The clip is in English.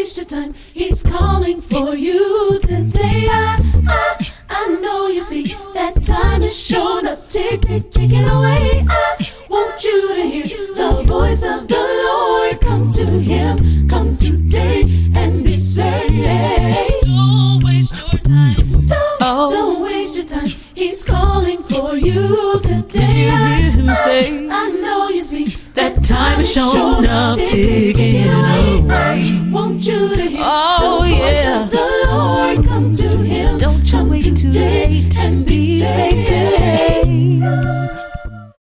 waste your time. He's calling for you today. I know you see that time is showing up, ticking away. I want you to hear the voice of the Lord. Come to Him, come today and be saved. Don't waste your time. Don't waste your time. He's calling for you today. Did you hear him say? I know you see That time is showing up, ticking away. I want you to hear